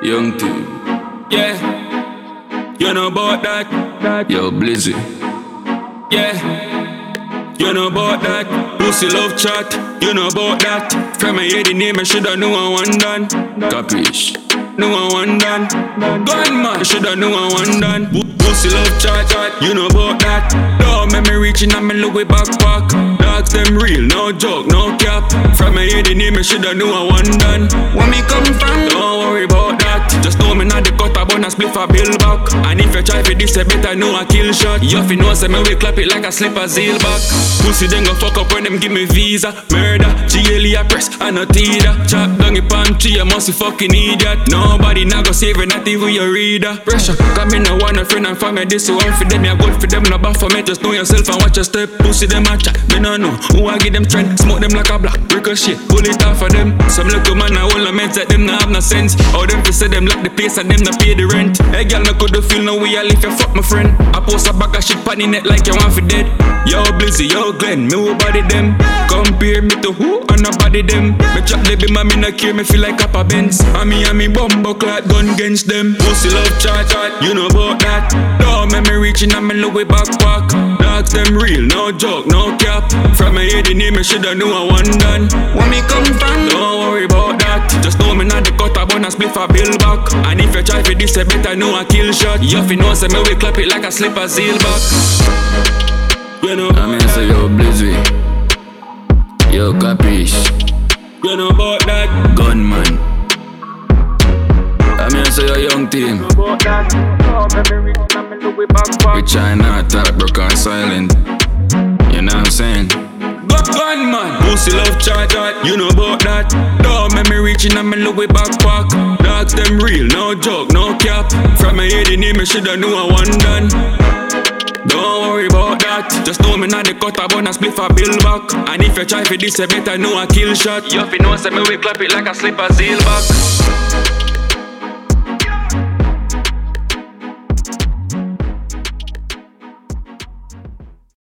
Young team. Yeah. You know about that. Yo, Blizzy. Yeah. You know about that. Pussy love chat. You know about that. From my head the name I shoulda know I one done. Capish. No one done. Gunman. I shoulda know I one done. Pussy love chat. You know about that. Don't make me reaching and me look way backpack. Dogs them real, no joke, no cap. From my head the name I shoulda know I one done. Where me come from? Don't worry about that. Just know me not the cut a bun and split for bill back. And if you try for this, you better know a kill shot. You fi know say me we clap it like a slip a zeal back. Pussy then go fuck up when them give me visa. Murder, GLE a press and a teeter. Chop down your palm tree, you must be fucking idiot. Nobody not go save it, not even your reader. Pressure, come in no one a friend and family. This is one for them, you good for them, no bad for me. Just know yourself and watch your step. Pussy them a chat, me no know who I give them trend. Smoke them like a black ricochet, pull it off for them. Some little man a hold a meds that them not have no sense. How them fi say them like the place and them not pay the rent. Hey girl, no coulda feel no way I leave you fuck my friend. I post a bag of shit pan the net like you want for dead. Yo Blizzy, yo Glenn, me who body them. Compare me to who and nobody them. Me chat they be my me no care, me feel like Papa Benz. And me bumbo clad gun against them. Pussy love chat, you know about that. Don't make me reaching and me look way backpack. Dogs them real, no joke, no cap. From my head the name I shoulda know I one done. Where me come from? Don't worry about that. Just know me not the cut a bun and split for bill back. And if you try for this, you better know a kill shot. You fi know say me we clap it like a slip a zeal back. You know I mean say yo Blizzy, yo Capish. You know about that. Gunman. I mean say yo young team. We try not talk broke and silent. You know what I'm saying? Gunman. Pussy love chat, you know about that. Don't make me reaching and me look way backpack. Dogs them real, no joke, no cap. From my head the name I shoulda know I one done. Don't worry about that. Just know me not the cut a bun and split for bill back. And if you try for this, you better know a kill shot. You fi know say me we clap it like a slip a zeal back.